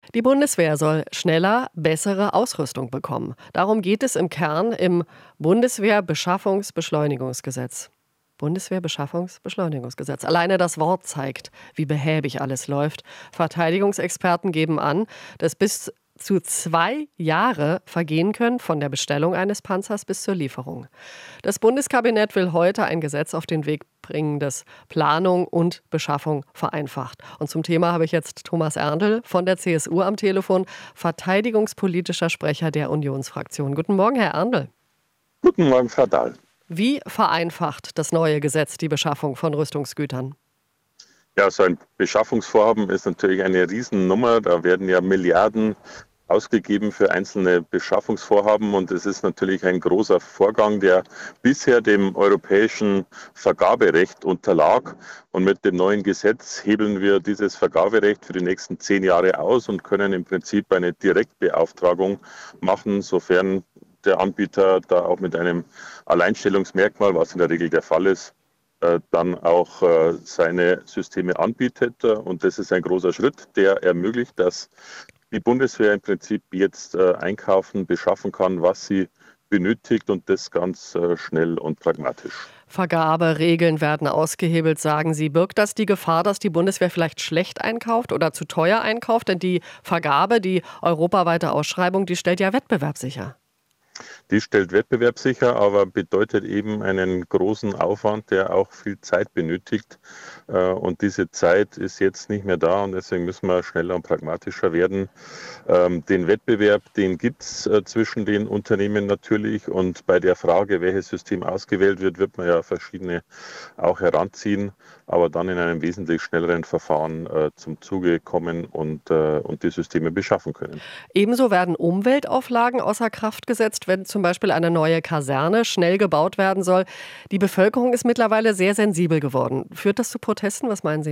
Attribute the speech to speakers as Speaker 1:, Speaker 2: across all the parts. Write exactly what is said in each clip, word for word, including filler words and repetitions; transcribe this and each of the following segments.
Speaker 1: Die Bundeswehr soll schneller bessere Ausrüstung bekommen. Darum geht es im Kern im Bundeswehrbeschaffungsbeschleunigungsgesetz. Bundeswehrbeschaffungsbeschleunigungsgesetz. Alleine das Wort zeigt, wie behäbig alles läuft. Verteidigungsexperten geben an, dass bis zu zwei Jahre vergehen können von der Bestellung eines Panzers bis zur Lieferung. Das Bundeskabinett will heute ein Gesetz auf den Weg bringen, das Planung und Beschaffung vereinfacht. Und zum Thema habe ich jetzt Thomas Erndl von der C S U am Telefon, verteidigungspolitischer Sprecher der Unionsfraktion. Guten Morgen, Herr Erndl.
Speaker 2: Guten Morgen, Frau Dahl.
Speaker 1: Wie vereinfacht das neue Gesetz die Beschaffung von Rüstungsgütern?
Speaker 2: Ja, so ein Beschaffungsvorhaben ist natürlich eine Riesennummer. Da werden ja Milliarden ausgegeben für einzelne Beschaffungsvorhaben und es ist natürlich ein großer Vorgang, der bisher dem europäischen Vergaberecht unterlag. Und mit dem neuen Gesetz hebeln wir dieses Vergaberecht für die nächsten zehn Jahre aus und können im Prinzip eine Direktbeauftragung machen, sofern der Anbieter da auch mit einem Alleinstellungsmerkmal, was in der Regel der Fall ist, dann auch seine Systeme anbietet. Und das ist ein großer Schritt, der ermöglicht, dass die Bundeswehr im Prinzip jetzt einkaufen, beschaffen kann, was sie benötigt und das ganz schnell und pragmatisch.
Speaker 1: Vergaberegeln werden ausgehebelt, sagen Sie. Birgt das die Gefahr, dass die Bundeswehr vielleicht schlecht einkauft oder zu teuer einkauft? Denn die Vergabe, die europaweite Ausschreibung, die stellt ja Wettbewerb sicher.
Speaker 2: Die stellt Wettbewerb sicher, aber bedeutet eben einen großen Aufwand, der auch viel Zeit benötigt. Und diese Zeit ist jetzt nicht mehr da und deswegen müssen wir schneller und pragmatischer werden. Den Wettbewerb, den gibt es zwischen den Unternehmen natürlich und bei der Frage, welches System ausgewählt wird, wird man ja verschiedene auch heranziehen, aber dann in einem wesentlich schnelleren Verfahren zum Zuge kommen und, und die Systeme beschaffen können.
Speaker 1: Ebenso werden Umweltauflagen außer Kraft gesetzt, wenn zum Beispiel eine neue Kaserne schnell gebaut werden soll. Die Bevölkerung ist mittlerweile sehr sensibel geworden. Führt das zu Protesten? Was meinen Sie?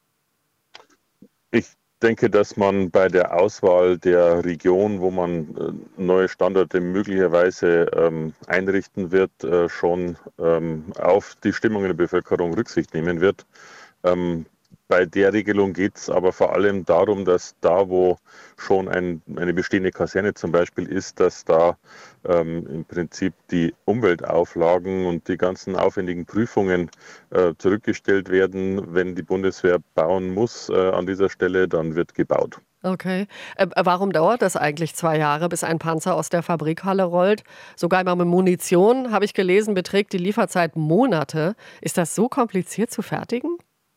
Speaker 2: Ich denke, dass man bei der Auswahl der Region, wo man neue Standorte möglicherweise ähm, einrichten wird, äh, schon ähm, auf die Stimmung in der Bevölkerung Rücksicht nehmen wird. Ähm, Bei der Regelung geht es aber vor allem darum, dass da, wo schon ein, eine bestehende Kaserne zum Beispiel ist, dass da ähm, im Prinzip die Umweltauflagen und die ganzen aufwendigen Prüfungen äh, zurückgestellt werden. Wenn die Bundeswehr bauen muss äh, an dieser Stelle, dann wird gebaut.
Speaker 1: Okay. Äh, warum dauert das eigentlich zwei Jahre, bis ein Panzer aus der Fabrikhalle rollt? Sogar immer mit Munition, habe ich gelesen, beträgt die Lieferzeit Monate. Ist das so kompliziert zu fertigen?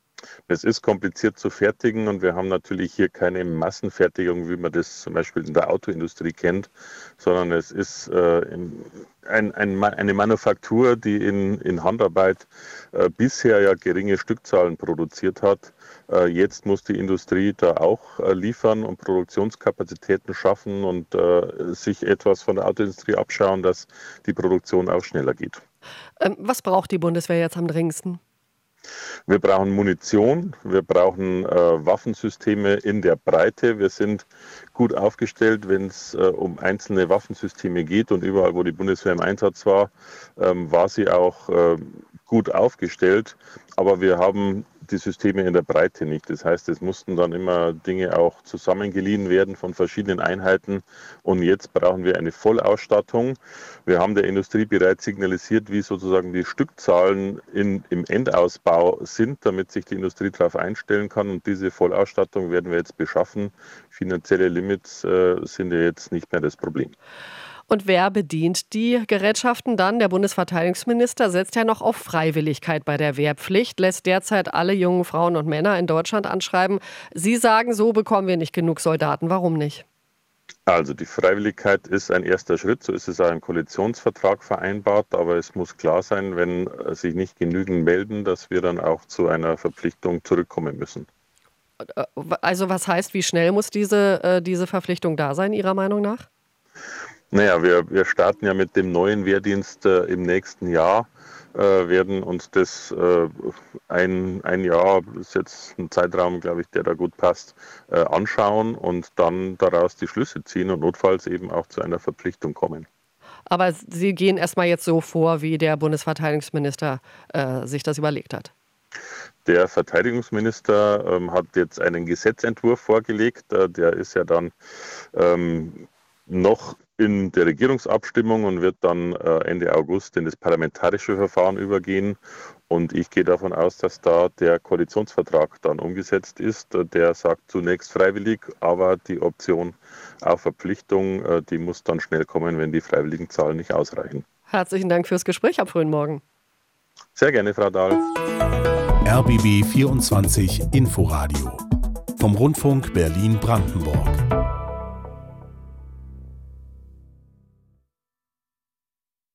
Speaker 2: Es ist kompliziert zu fertigen und wir haben natürlich hier keine Massenfertigung, wie man das zum Beispiel in der Autoindustrie kennt, sondern es ist äh, ein, ein, eine Manufaktur, die in, in Handarbeit äh, bisher ja geringe Stückzahlen produziert hat. Äh, jetzt muss die Industrie da auch äh, liefern und Produktionskapazitäten schaffen und äh, sich etwas von der Autoindustrie abschauen, dass die Produktion auch schneller geht.
Speaker 1: Ähm, was braucht die Bundeswehr jetzt am dringendsten?
Speaker 2: Wir brauchen Munition, wir brauchen äh, Waffensysteme in der Breite. Wir sind gut aufgestellt, wenn es äh, um einzelne Waffensysteme geht. Und überall, wo die Bundeswehr im Einsatz war, ähm, war sie auch äh, gut aufgestellt. Aber wir haben die Systeme in der Breite nicht. Das heißt, es mussten dann immer Dinge auch zusammengeliehen werden von verschiedenen Einheiten. Und jetzt brauchen wir eine Vollausstattung. Wir haben der Industrie bereits signalisiert, wie sozusagen die Stückzahlen in, im Endausbau sind, damit sich die Industrie darauf einstellen kann. Und diese Vollausstattung werden wir jetzt beschaffen. Finanzielle Limits äh, sind ja jetzt nicht mehr das Problem.
Speaker 1: Und wer bedient die Gerätschaften dann? Der Bundesverteidigungsminister setzt ja noch auf Freiwilligkeit bei der Wehrpflicht, lässt derzeit alle jungen Frauen und Männer in Deutschland anschreiben. Sie sagen, so bekommen wir nicht genug Soldaten. Warum nicht?
Speaker 2: Also die Freiwilligkeit ist ein erster Schritt, so ist es auch im Koalitionsvertrag vereinbart, aber es muss klar sein, wenn sich nicht genügend melden, dass wir dann auch zu einer Verpflichtung zurückkommen müssen.
Speaker 1: Also was heißt, wie schnell muss diese, diese Verpflichtung da sein, Ihrer Meinung nach?
Speaker 2: Naja, wir, wir starten ja mit dem neuen Wehrdienst äh, im nächsten Jahr, äh, werden uns das äh, ein, ein Jahr, ist jetzt ein Zeitraum, glaube ich, der da gut passt, äh, anschauen und dann daraus die Schlüsse ziehen und notfalls eben auch zu einer Verpflichtung kommen.
Speaker 1: Aber Sie gehen erstmal jetzt so vor, wie der Bundesverteidigungsminister äh, sich das überlegt hat.
Speaker 2: Der Verteidigungsminister ähm, hat jetzt einen Gesetzentwurf vorgelegt. Äh, der ist ja dann ähm, noch in der Regierungsabstimmung und wird dann äh, Ende August in das parlamentarische Verfahren übergehen. Und ich gehe davon aus, dass da der Koalitionsvertrag dann umgesetzt ist. Der sagt zunächst freiwillig, aber die Option auf Verpflichtung, äh, die muss dann schnell kommen, wenn die freiwilligen Zahlen nicht ausreichen.
Speaker 1: Herzlichen Dank fürs Gespräch am frühen Morgen.
Speaker 2: Sehr gerne, Frau Dahl.
Speaker 3: R B B vierundzwanzig Inforadio vom Rundfunk Berlin-Brandenburg.